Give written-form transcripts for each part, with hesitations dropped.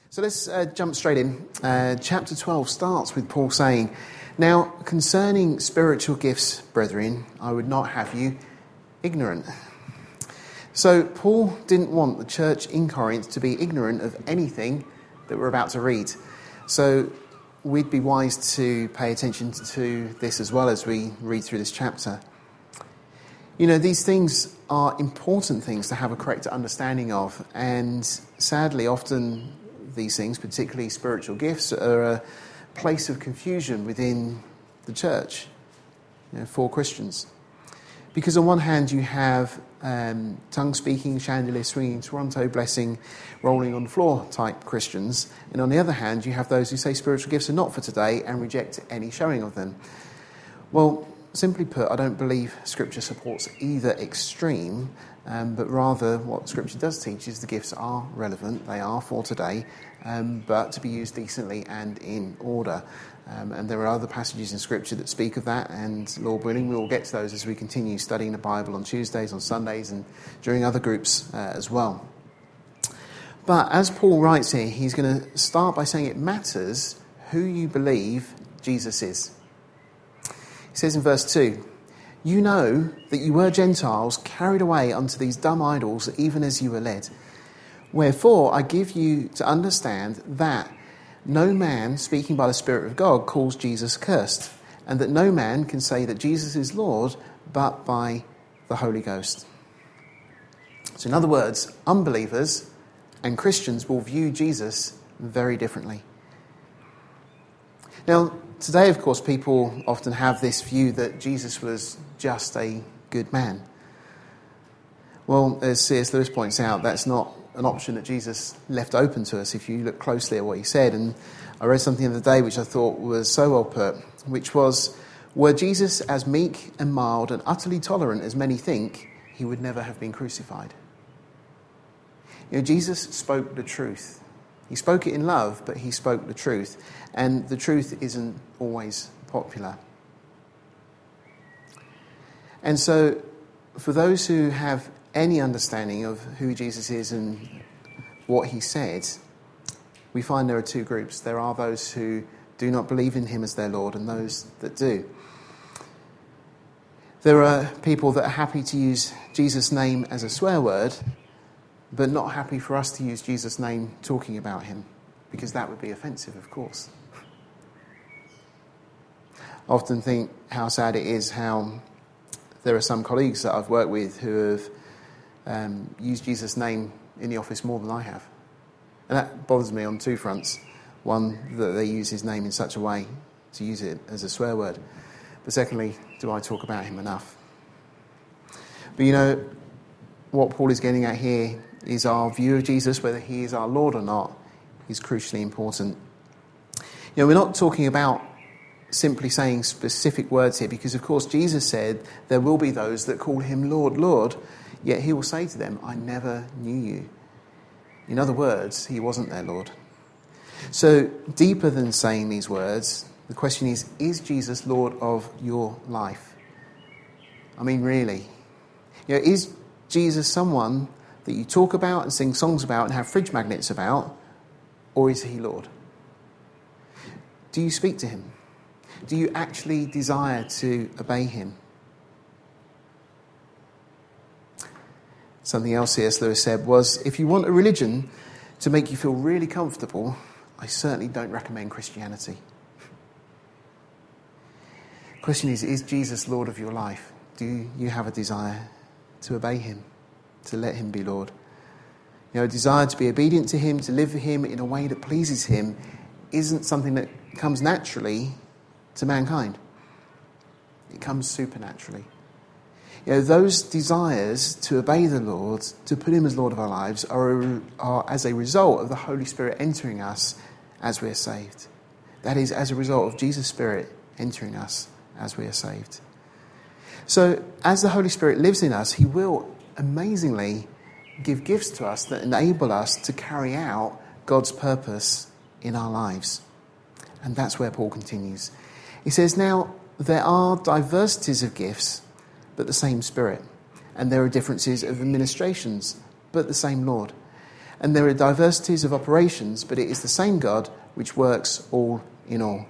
So let's jump straight in. Chapter 12 starts with Paul saying, "Now, concerning spiritual gifts, brethren, I would not have you ignorant." So Paul didn't want the church in Corinth to be ignorant of anything that we're about to read. So we'd be wise to pay attention to this as well as we read through this chapter. You know, these things are important things to have a correct understanding of, and sadly often these things, particularly spiritual gifts, are a place of confusion within the church, for Christians. Because on one hand you have tongue-speaking, chandelier-swinging, Toronto blessing, rolling on the floor type Christians, and on the other hand you have those who say spiritual gifts are not for today and reject any showing of them. Well, simply put, I don't believe Scripture supports either extreme, but rather what Scripture does teach is the gifts are relevant, they are for today, but to be used decently and in order. And there are other passages in Scripture that speak of that, and Lord willing, we will get to those as we continue studying the Bible on Tuesdays, on Sundays, and during other groups as well. But as Paul writes here, he's going to start by saying it matters who you believe Jesus is. He says in verse 2, "You know that you were Gentiles carried away unto these dumb idols, even as you were led. Wherefore I give you to understand that no man speaking by the Spirit of God calls Jesus cursed, and that no man can say that Jesus is Lord but by the Holy Ghost." So in other words, unbelievers and Christians will view Jesus very differently. Now, today, of course, people often have this view that Jesus was just a good man. Well, as C.S. Lewis points out, that's not an option that Jesus left open to us if you look closely at what he said. And I read something the other day which I thought was so well put, which was, "Were Jesus as meek and mild and utterly tolerant as many think, he would never have been crucified." You know, Jesus spoke the truth. He spoke it in love, but he spoke the truth. And the truth isn't always popular. And so, for those who have any understanding of who Jesus is and what he said, we find there are two groups. There are those who do not believe in him as their Lord and those that do. There are people that are happy to use Jesus' name as a swear word, but not happy for us to use Jesus' name talking about him, because that would be offensive, of course. I often think how sad it is how there are some colleagues that I've worked with who have used Jesus' name in the office more than I have. And that bothers me on two fronts. One, that they use his name in such a way to use it as a swear word. But secondly, do I talk about him enough? But you know, what Paul is getting at here is our view of Jesus, whether he is our Lord or not, is crucially important. You know, we're not talking about simply saying specific words here, because of course Jesus said there will be those that call him Lord, Lord, yet he will say to them, "I never knew you." In other words, he wasn't their Lord. So deeper than saying these words, the question is Jesus Lord of your life? I mean, really? You know, is Jesus someone that you talk about and sing songs about and have fridge magnets about, or is he Lord? Do you speak to him? Do you actually desire to obey him? Something else C.S. Lewis said was, "If you want a religion to make you feel really comfortable, I certainly don't recommend Christianity." The question is Jesus Lord of your life? Do you have a desire to obey him, to let him be Lord? You know, a desire to be obedient to him, to live for him in a way that pleases him, isn't something that comes naturally to mankind. It comes supernaturally. You know, those desires to obey the Lord, to put him as Lord of our lives, are as a result of the Holy Spirit entering us as we are saved. That is, as a result of Jesus' Spirit entering us as we are saved. So, as the Holy Spirit lives in us, he will amazingly give gifts to us that enable us to carry out God's purpose in our lives. And that's where Paul continues. He says, "Now, there are diversities of gifts, but the same Spirit. And there are differences of administrations, but the same Lord. And there are diversities of operations, but it is the same God which works all in all.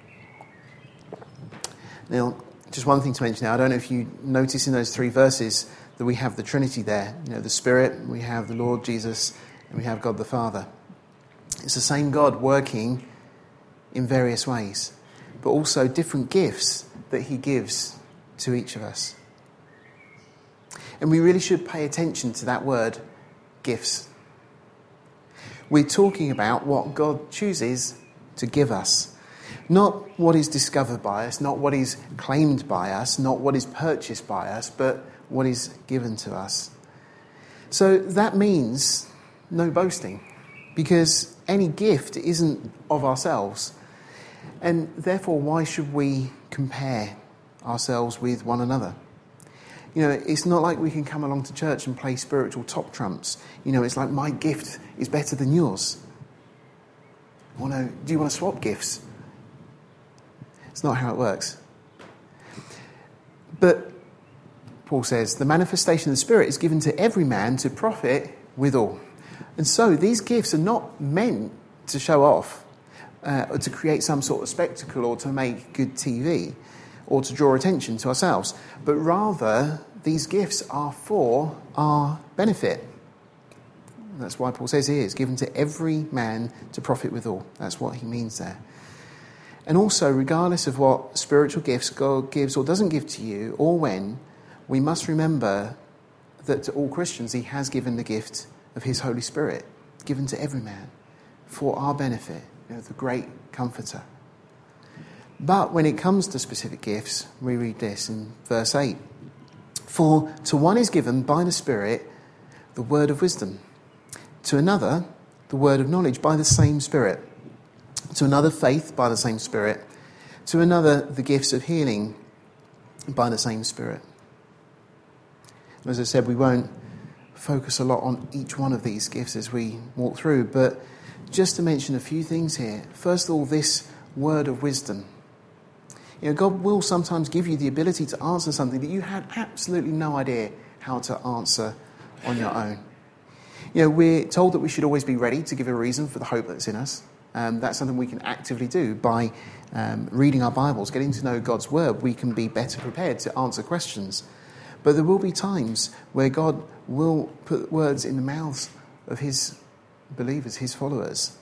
Now, just one thing to mention now, I don't know if you notice in those 3 verses that we have the Trinity there. The Spirit, we have the Lord Jesus, and we have God the Father. It's the same God working in various ways, but also different gifts that he gives to each of us. And we really should pay attention to that word, gifts. We're talking about what God chooses to give us. Not what is discovered by us, not what is claimed by us, not what is purchased by us, but what is given to us. So that means no boasting, because any gift isn't of ourselves. And therefore, why should we compare ourselves with one another? It's not like we can come along to church and play spiritual top trumps. It's like my gift is better than yours. Do you want to swap gifts? It's not how it works. But Paul says, the manifestation of the Spirit is given to every man to profit withal. And so these gifts are not meant to show off, or to create some sort of spectacle, or to make good TV, or to draw attention to ourselves. But rather, these gifts are for our benefit. That's why Paul says here, it's given to every man to profit withal. That's what he means there. And also, regardless of what spiritual gifts God gives or doesn't give to you, or when, we must remember that to all Christians he has given the gift of his Holy Spirit, given to every man for our benefit, the great comforter. But when it comes to specific gifts, we read this in verse 8. For to one is given by the Spirit the word of wisdom, to another the word of knowledge by the same Spirit, to another faith by the same Spirit, to another the gifts of healing by the same Spirit. As I said, we won't focus a lot on each one of these gifts as we walk through, but just to mention a few things here. First of all, this word of wisdom. God will sometimes give you the ability to answer something that you had absolutely no idea how to answer on your own. We're told that we should always be ready to give a reason for the hope that's in us. That's something we can actively do by reading our Bibles, getting to know God's Word. We can be better prepared to answer questions. But there will be times where God will put words in the mouths of his believers, his followers,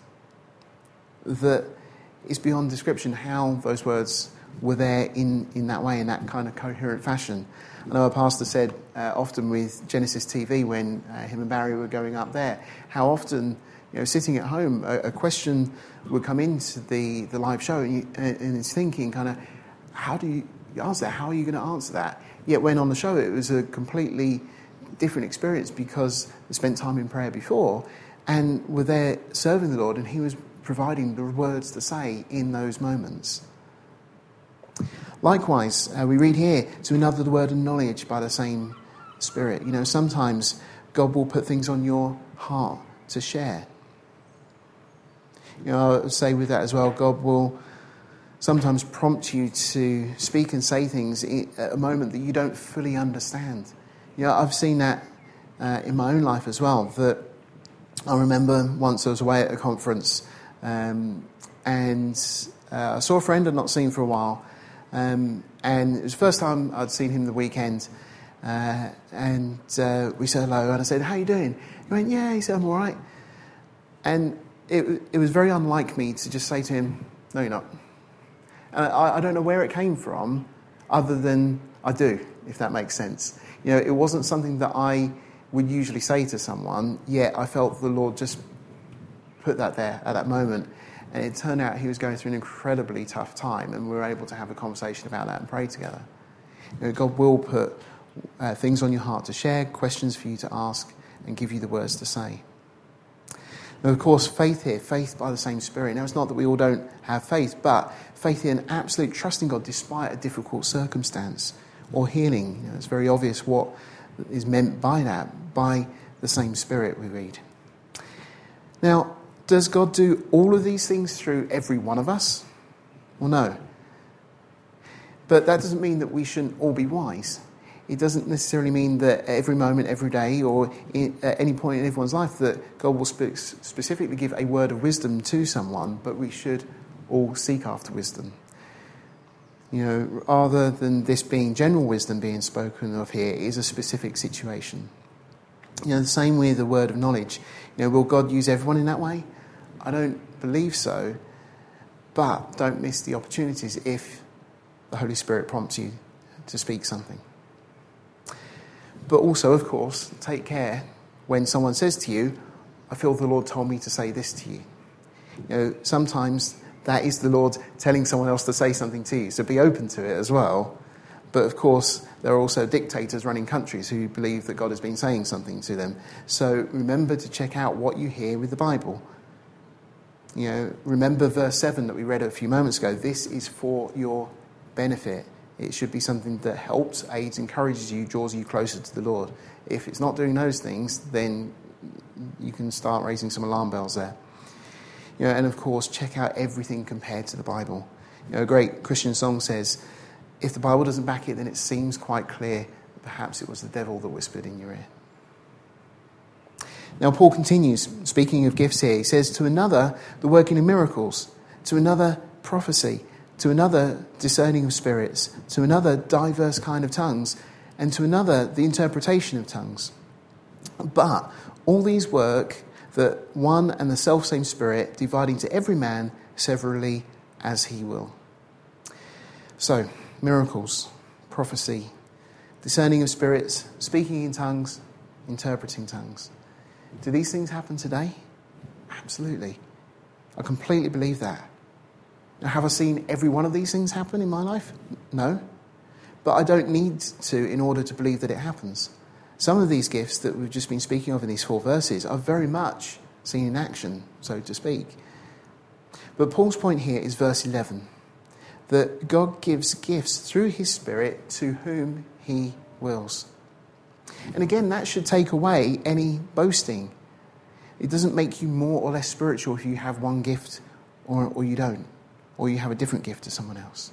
that is beyond description how those words were there in that way, in that kind of coherent fashion. I know a pastor said often with Genesis TV, when him and Barry were going up there, how often, sitting at home, a question would come into the live show, and he's thinking kind of, how do you answer that? How are you going to answer that? Yet when on the show, it was a completely different experience because they spent time in prayer before and were there serving the Lord, and he was providing the words to say in those moments. Likewise, we read here, to another the word of knowledge by the same Spirit. Sometimes God will put things on your heart to share. I would say with that as well, God will sometimes prompt you to speak and say things at a moment that you don't fully understand. I've seen that in my own life as well. That I remember once I was away at a conference, and I saw a friend I'd not seen for a while, and it was the first time I'd seen him the weekend, and we said hello, and I said, "How you doing?" He went, "Yeah." He said, "I'm all right." And it was very unlike me to just say to him, "No, you're not." And I don't know where it came from, other than I do, if that makes sense. It wasn't something that I would usually say to someone, yet I felt the Lord just put that there at that moment. And it turned out he was going through an incredibly tough time, and we were able to have a conversation about that and pray together. God will put things on your heart to share, questions for you to ask, and give you the words to say. Now, of course, faith here, faith by the same Spirit. Now, it's not that we all don't have faith, but faith in absolute trust in God despite a difficult circumstance, or healing. It's very obvious what is meant by that, by the same Spirit, we read. Now, does God do all of these things through every one of us? Well, no. But that doesn't mean that we shouldn't all be wise. it doesn't necessarily mean that every moment, every day, or at any point in everyone's life that God will specifically give a word of wisdom to someone, but we should all seek after wisdom. Rather than this being general wisdom being spoken of here, it is a specific situation. The same with the word of knowledge. Will God use everyone in that way? I don't believe so, but don't miss the opportunities if the Holy Spirit prompts you to speak something. But also, of course, take care when someone says to you, I feel the Lord told me to say this to you. Sometimes that is the Lord telling someone else to say something to you, so be open to it as well. But of course, there are also dictators running countries who believe that God has been saying something to them. So remember to check out what you hear with the Bible. Remember verse 7 that we read a few moments ago. This is for your benefit. It should be something that helps, aids, encourages you, draws you closer to the Lord. If it's not doing those things, then you can start raising some alarm bells there. And of course, check out everything compared to the Bible. A great Christian song says, if the Bible doesn't back it, then it seems quite clear that perhaps it was the devil that whispered in your ear. Now, Paul continues, speaking of gifts here. He says, to another, the working of miracles, to another, prophecy, to another, discerning of spirits, to another, diverse kind of tongues, and to another, the interpretation of tongues. But all these work that one and the selfsame Spirit, dividing to every man severally as he will. So, miracles, prophecy, discerning of spirits, speaking in tongues, interpreting tongues. Do these things happen today? Absolutely. I completely believe that. Now, have I seen every one of these things happen in my life? No. But I don't need to in order to believe that it happens. Some of these gifts that we've just been speaking of in these 4 verses are very much seen in action, so to speak. But Paul's point here is verse 11, that God gives gifts through his Spirit to whom he wills. And again, that should take away any boasting. It doesn't make you more or less spiritual if you have one gift or you don't, or you have a different gift to someone else.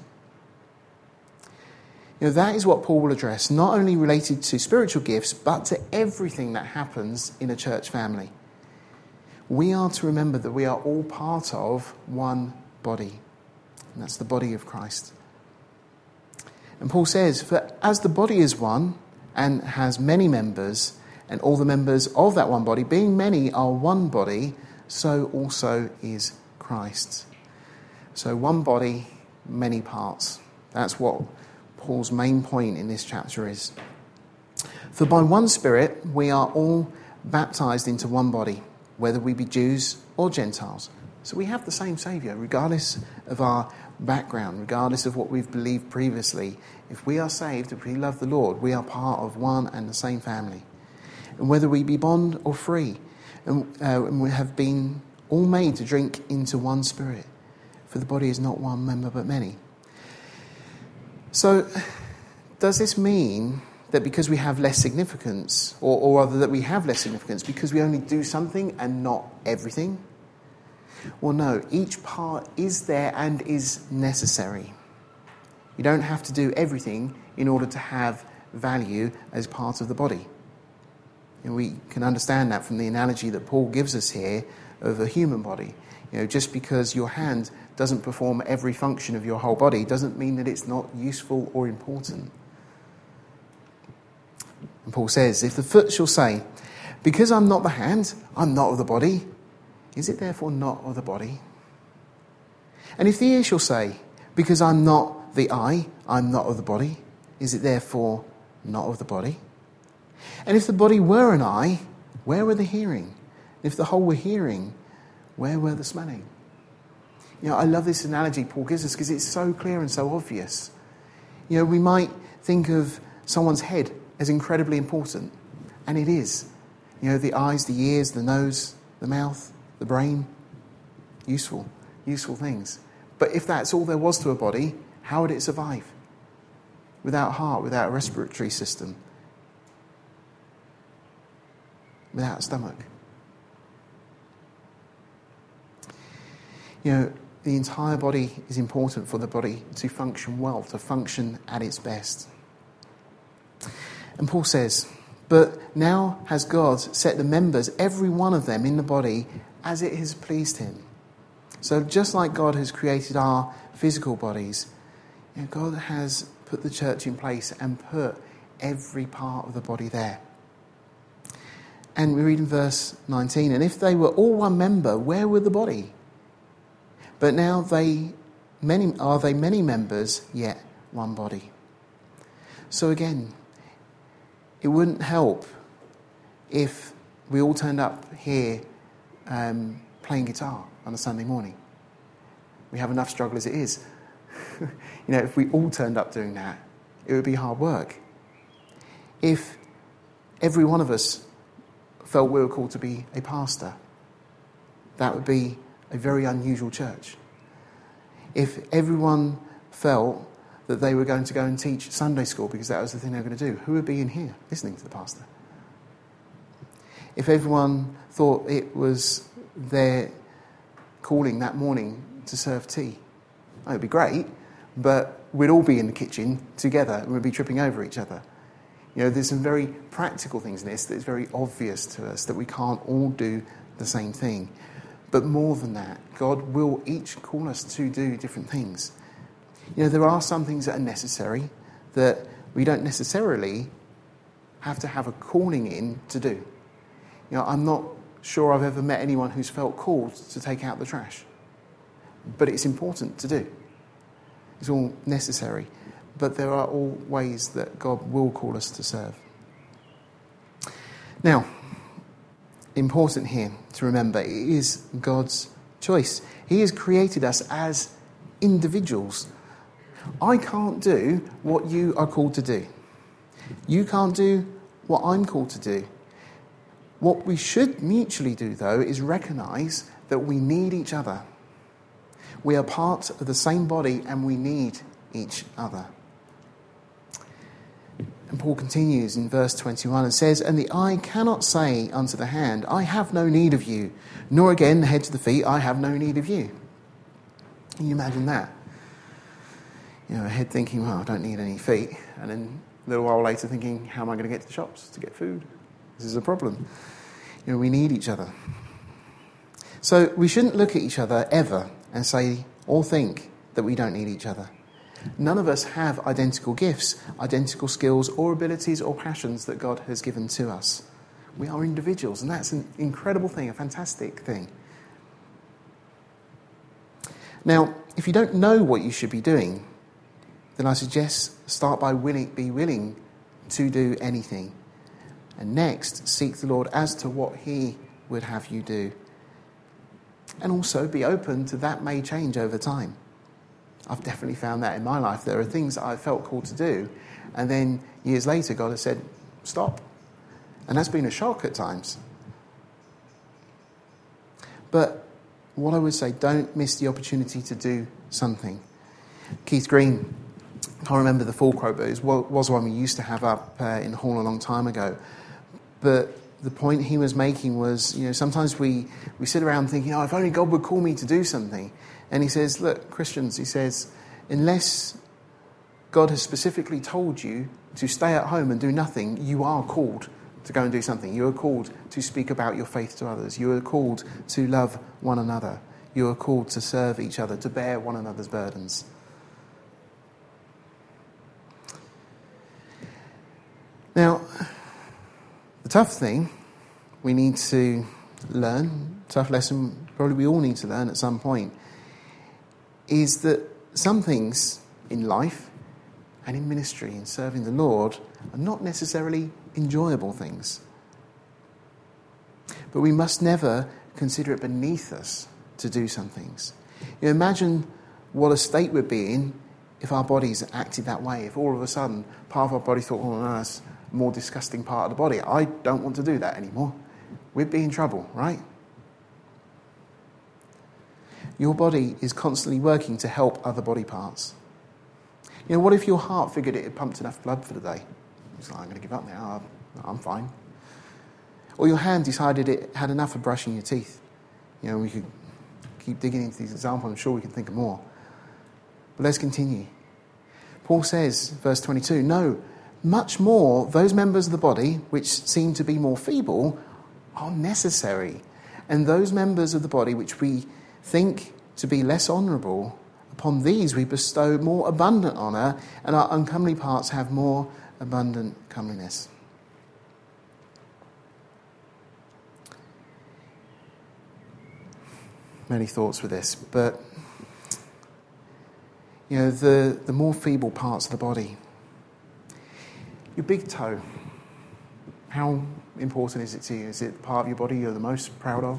That is what Paul will address, not only related to spiritual gifts, but to everything that happens in a church family. We are to remember that we are all part of one body, and that's the body of Christ. And Paul says, for as the body is one and has many members, and all the members of that one body, being many, are one body, so also is Christ. So one body, many parts. That's what Paul's main point in this chapter is. For by one Spirit we are all baptized into one body, whether we be Jews or Gentiles. So we have the same Saviour, regardless of our background, regardless of what we've believed previously. If we are saved, if we love the Lord, we are part of one and the same family. And whether we be bond or free, and we have been all made to drink into one Spirit. For the body is not one member but many. So, does this mean that because we have less significance, or rather that we have less significance because we only do something and not everything? Well, no, each part is there and is necessary. You don't have to do everything in order to have value as part of the body. And we can understand that from the analogy that Paul gives us here of a human body. Just because your hand doesn't perform every function of your whole body doesn't mean that it's not useful or important. And Paul says, if the foot shall say, because I'm not the hand, I'm not of the body, is it therefore not of the body? And if the ear shall say, because I'm not the eye, I'm not of the body, is it therefore not of the body? And if the body were an eye, where were the hearing? If the whole were hearing, where were the smelling? I love this analogy Paul gives us because it's so clear and so obvious. We might think of someone's head as incredibly important, and it is. The eyes, the ears, the nose, the mouth, the brain, useful things. But if that's all there was to a body, how would it survive? Without a heart, without a respiratory system, without a stomach. The entire body is important for the body to function well, to function at its best. And Paul says, but now has God set the members, every one of them in the body, as it has pleased him. So just like God has created our physical bodies, God has put the church in place and put every part of the body there. And we read in verse 19, and if they were all one member, where were the body? But now are they many members, yet one body. So again, it wouldn't help if we all turned up here playing guitar on a Sunday morning. We have enough struggle as it is. If we all turned up doing that, it would be hard work. If every one of us felt we were called to be a pastor, that would be a very unusual church. If everyone felt that they were going to go and teach Sunday school because that was the thing they were going to do, who would be in here listening to the pastor? If everyone thought it was their calling that morning to serve tea, it would be great, but we'd all be in the kitchen together and we'd be tripping over each other. There's some very practical things in this that is very obvious to us, that we can't all do the same thing. But more than that, God will each call us to do different things. There are some things that are necessary that we don't necessarily have to have a calling in to do. I'm not sure I've ever met anyone who's felt called to take out the trash. But it's important to do. It's all necessary. But there are all ways that God will call us to serve. Now, important here to remember, it is God's choice. He has created us as individuals. I can't do what you are called to do. You can't do what I'm called to do. What we should mutually do, though, is recognise that we need each other. We are part of the same body and we need each other. And Paul continues in verse 21 and says, and the eye cannot say unto the hand, I have no need of you, nor again the head to the feet, I have no need of you. Can you imagine that? A head thinking, well, I don't need any feet. And then a little while later thinking, how am I going to get to the shops to get food? This is a problem. We need each other. So we shouldn't look at each other ever and say or think that we don't need each other. None of us have identical gifts, identical skills or abilities or passions that God has given to us. We are individuals, and that's an incredible thing, a fantastic thing. Now, if you don't know what you should be doing, then I suggest start by be willing to do anything. And next, seek the Lord as to what he would have you do. And also be open to that may change over time. I've definitely found that in my life. There are things that I felt called to do, and then years later God has said, stop. And that's been a shock at times. But what I would say, don't miss the opportunity to do something. Keith Green, I can't remember the full quote, but it was one we used to have up in the hall a long time ago. But the point he was making was, sometimes we sit around thinking, if only God would call me to do something. And he says, look, Christians, he says, unless God has specifically told you to stay at home and do nothing, you are called to go and do something. You are called to speak about your faith to others. You are called to love one another. You are called to serve each other, to bear one another's burdens. Now, the tough thing we need to learn, tough lesson probably we all need to learn at some point, is that some things in life and in ministry and serving the Lord are not necessarily enjoyable things. But we must never consider it beneath us to do some things. Imagine what a state we'd be in if our bodies acted that way. If all of a sudden part of our body thought, oh, no, that's a more disgusting part of the body. I don't want to do that anymore. We'd be in trouble, right? Your body is constantly working to help other body parts. What if your heart figured it had pumped enough blood for the day? It's like, I'm going to give up now. I'm fine. Or your hand decided it had enough of brushing your teeth. We could keep digging into these examples. I'm sure we can think of more. But let's continue. Paul says, verse 22, no, much more those members of the body which seem to be more feeble are necessary. And those members of the body which we think to be less honourable, upon these we bestow more abundant honour, and our uncomely parts have more abundant comeliness. Many thoughts with this, but the more feeble parts of the body. Your big toe, how important is it to you? Is it the part of your body you're the most proud of?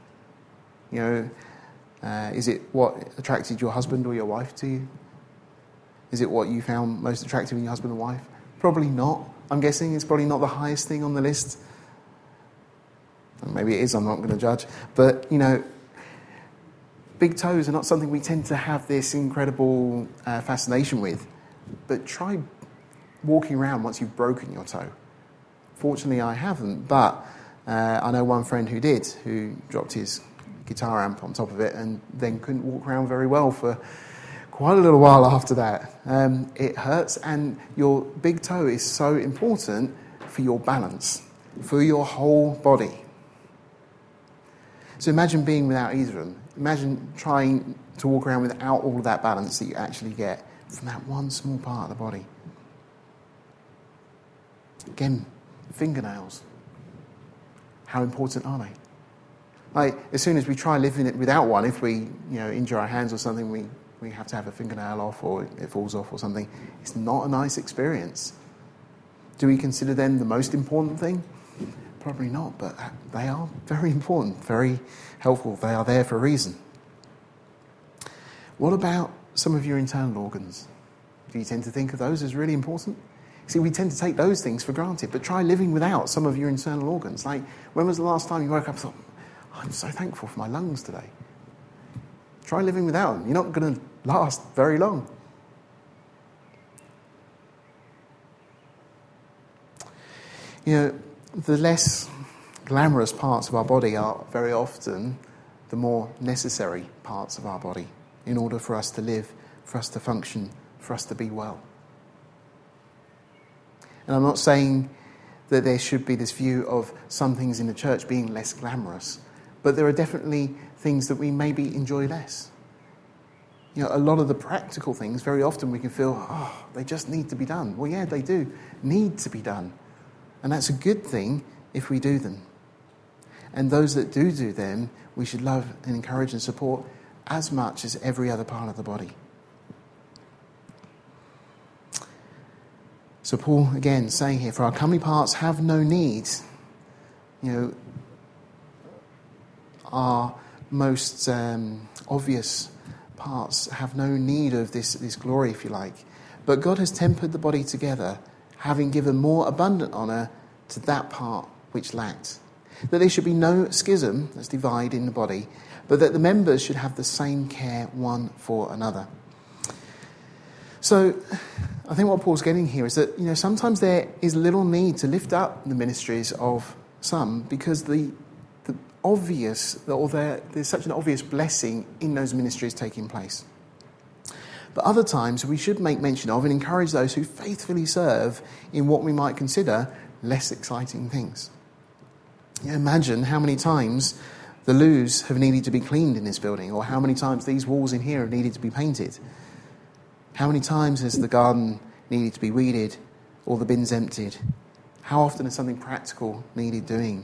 Is it what attracted your husband or your wife to you? Is it what you found most attractive in your husband or wife? Probably not. I'm guessing it's probably not the highest thing on the list. Maybe it is, I'm not going to judge. But, big toes are not something we tend to have this incredible fascination with. But try walking around once you've broken your toe. Fortunately, I haven't, but I know one friend who did, who dropped his guitar amp on top of it and then couldn't walk around very well for quite a little while after that. It hurts, and your big toe is so important for your balance, for your whole body. So imagine being without either of them. Imagine trying to walk around without all of that balance that you actually get from that one small part of the body. Again, fingernails. How important are they? As soon as we try living it without one, if we injure our hands or something, we have to have a fingernail off or it falls off or something. It's not a nice experience. Do we consider them the most important thing? Probably not, but they are very important, very helpful. They are there for a reason. What about some of your internal organs? Do you tend to think of those as really important? See, we tend to take those things for granted, but try living without some of your internal organs. Like, when was the last time you woke up and thought, I'm so thankful for my lungs today? Try living without them. You're not going to last very long. The less glamorous parts of our body are very often the more necessary parts of our body in order for us to live, for us to function, for us to be well. And I'm not saying that there should be this view of some things in the church being less glamorous, but there are definitely things that we maybe enjoy less. A lot of the practical things, very often we can feel, they just need to be done. Well, yeah, they do need to be done. And that's a good thing if we do them. And those that do them, we should love and encourage and support as much as every other part of the body. So Paul, again, saying here, for our comely parts have no need. Our most obvious parts have no need of this glory, if you like. But God has tempered the body together, having given more abundant honour to that part which lacked. That there should be no schism, that's divide in the body, but that the members should have the same care one for another. So I think what Paul's getting here is that, sometimes there is little need to lift up the ministries of some because there's such an obvious blessing in those ministries taking place. But other times we should make mention of and encourage those who faithfully serve in what we might consider less exciting things. Imagine how many times the loos have needed to be cleaned in this building, or how many times these walls in here have needed to be painted. How many times has the garden needed to be weeded or the bins emptied? How often is something practical needed doing?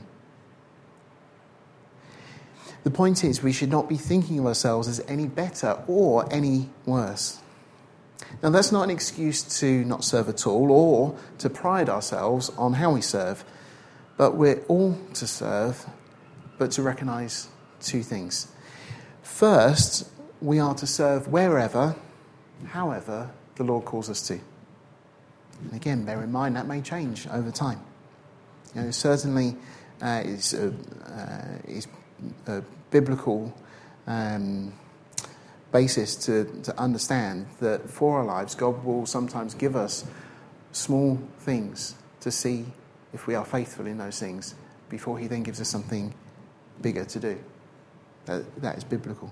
The point is, we should not be thinking of ourselves as any better or any worse. Now, that's not an excuse to not serve at all or to pride ourselves on how we serve. But we're all to serve, but to recognise two things. First, we are to serve wherever, however, the Lord calls us to. And again, bear in mind that may change over time. Certainly is a biblical basis to understand that for our lives, God will sometimes give us small things to see if we are faithful in those things before he then gives us something bigger to do. That is biblical.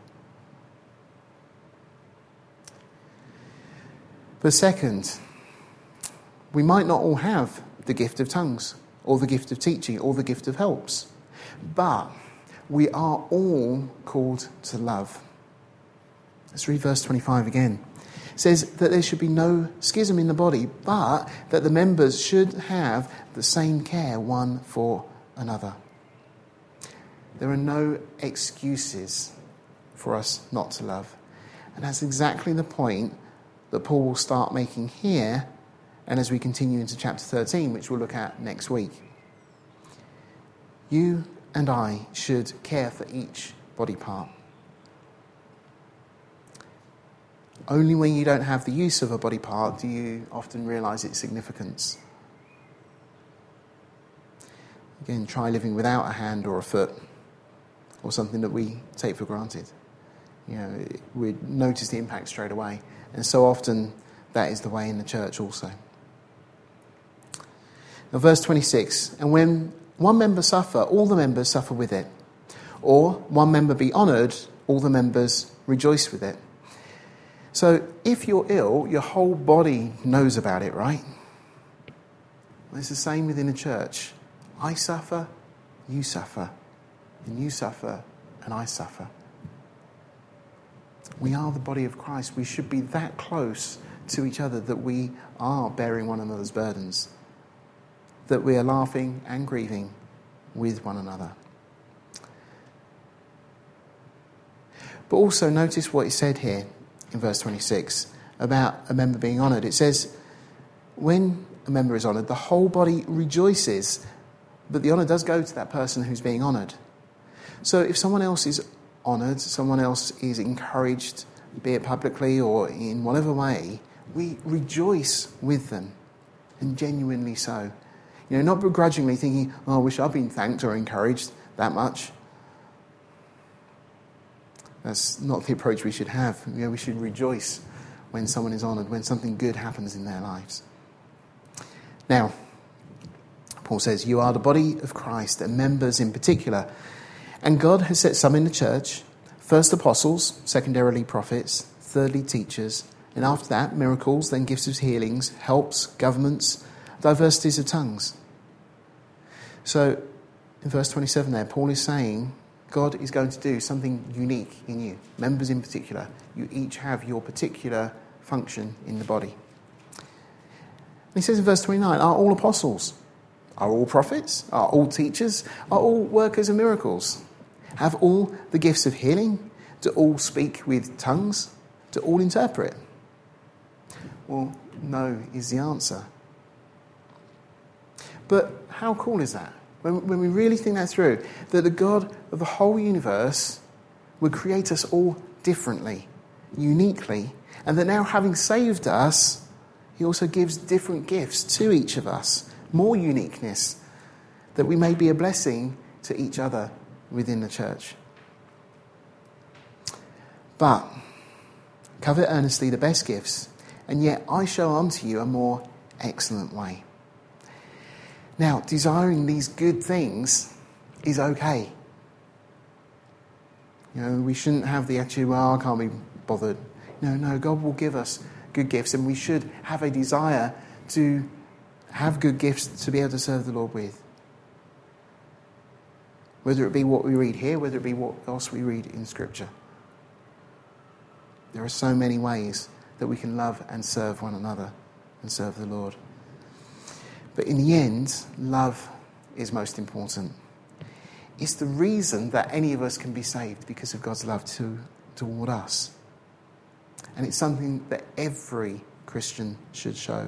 But second, We might not all have the gift of tongues, or the gift of teaching, or the gift of helps, but we are all called to love. Let's read verse 25 again. It says that there should be no schism in the body, but that the members should have the same care one for another. There are no excuses for us not to love. And that's exactly the point that Paul will start making here, and as we continue into chapter 13, which we'll look at next week. You and I should care for each body part. Only when you don't have the use of a body part do you often realise its significance. Again, try living without a hand or a foot, or something that we take for granted. We notice the impact straight away. And so often that is the way in the church also. Now, verse 26, and when one member suffer, all the members suffer with it. Or one member be honoured, all the members rejoice with it. So if you're ill, your whole body knows about it, right? Well, it's the same within a church. I suffer, you suffer, and you suffer, and I suffer. We are the body of Christ. We should be that close to each other that we are bearing one another's burdens, that we are laughing and grieving with one another. But also notice what is said here in verse 26 about a member being honoured. It says, when a member is honoured, the whole body rejoices, but the honour does go to that person who's being honoured. So if someone else is honoured, someone else is encouraged, be it publicly or in whatever way, we rejoice with them, and genuinely so. Not begrudgingly thinking, I wish I'd been thanked or encouraged that much. That's not the approach we should have. We should rejoice when someone is honoured, when something good happens in their lives. Now, Paul says, you are the body of Christ, and members in particular. And God has set some in the church, first apostles, secondarily prophets, thirdly teachers, and after that miracles, then gifts of healings, helps, governments, diversities of tongues. So in verse 27 there, Paul is saying God is going to do something unique in you, members in particular. You each have your particular function in the body. And he says in verse 29, are all apostles? Are all prophets? Are all teachers? Are all workers of miracles? Have all the gifts of healing? Do all speak with tongues? Do all interpret? Well, no is the answer. But how cool is that? When we really think that through, that the God of the whole universe would create us all differently, uniquely, and that now having saved us, he also gives different gifts to each of us, more uniqueness, that we may be a blessing to each other within the church. But covet earnestly the best gifts, and yet I show unto you a more excellent way. Now, desiring these good things is okay. We shouldn't have the attitude, I can't be bothered. No, God will give us good gifts, and we should have a desire to have good gifts to be able to serve the Lord with. Whether it be what we read here, whether it be what else we read in Scripture. There are so many ways that we can love and serve one another and serve the Lord. But in the end, love is most important. It's the reason that any of us can be saved, because of God's love toward us. And it's something that every Christian should show.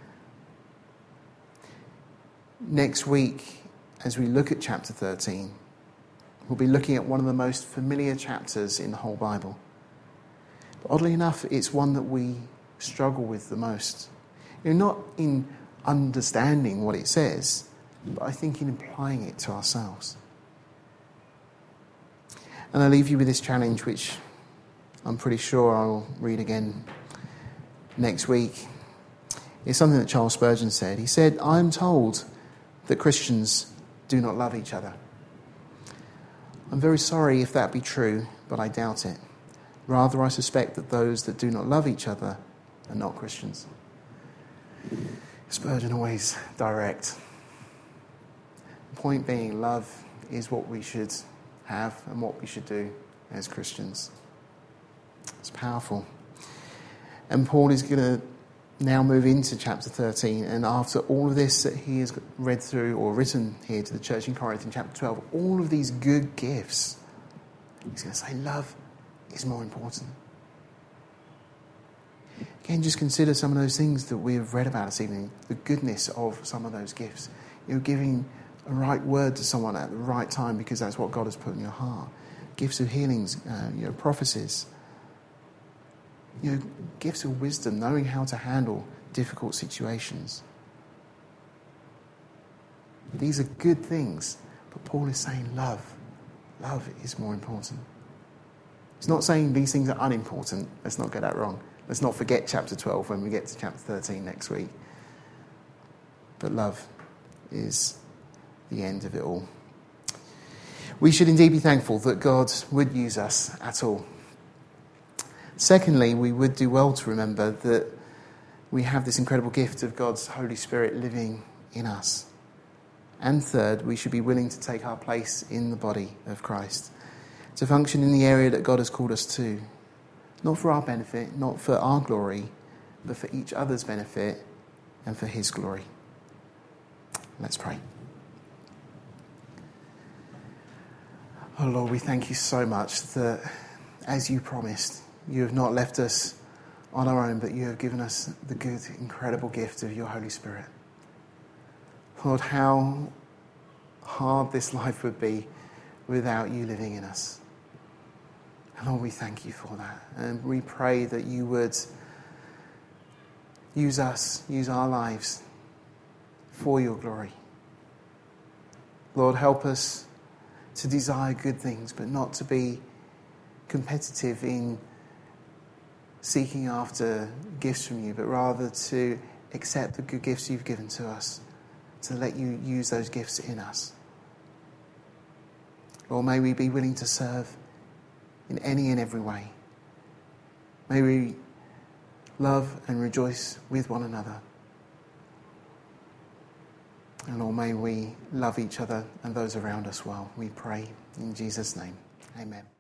Next week, as we look at chapter 13, we'll be looking at one of the most familiar chapters in the whole Bible. But oddly enough, it's one that we struggle with the most. Not in understanding what it says, but I think in applying it to ourselves. And I leave you with this challenge, which I'm pretty sure I'll read again next week. It's something that Charles Spurgeon said. He said, I'm told that Christians do not love each other. I'm very sorry if that be true, but I doubt it. Rather, I suspect that those that do not love each other are not Christians. Spurgeon always direct. Point being, love is what we should have and what we should do as Christians. It's powerful. And Paul is going to now move into chapter 13, and after all of this that he has read through or written here to the church in Corinth in chapter 12, all of these good gifts, he's going to say love is more important. Again, just consider some of those things that we have read about this evening, the goodness of some of those gifts. You're giving a right word to someone at the right time because that's what God has put in your heart. Gifts of healings, prophecies. Gifts of wisdom, knowing how to handle difficult situations. These are good things, but Paul is saying love. Love is more important. He's not saying these things are unimportant. Let's not get that wrong. Let's not forget chapter 12 when we get to chapter 13 next week. But love is the end of it all. We should indeed be thankful that God would use us at all. Secondly, we would do well to remember that we have this incredible gift of God's Holy Spirit living in us. And third, we should be willing to take our place in the body of Christ, to function in the area that God has called us to, not for our benefit, not for our glory, but for each other's benefit and for his glory. Let's pray. Oh Lord, we thank you so much that, as you promised, you have not left us on our own, but you have given us the good, incredible gift of your Holy Spirit. Lord, how hard this life would be without you living in us. And Lord, we thank you for that. And we pray that you would use us, use our lives for your glory. Lord, help us to desire good things, but not to be competitive in seeking after gifts from you, but rather to accept the good gifts you've given to us, to let you use those gifts in us. Lord, may we be willing to serve in any and every way. May we love and rejoice with one another. And Lord, may we love each other and those around us well. We pray in Jesus' name. Amen.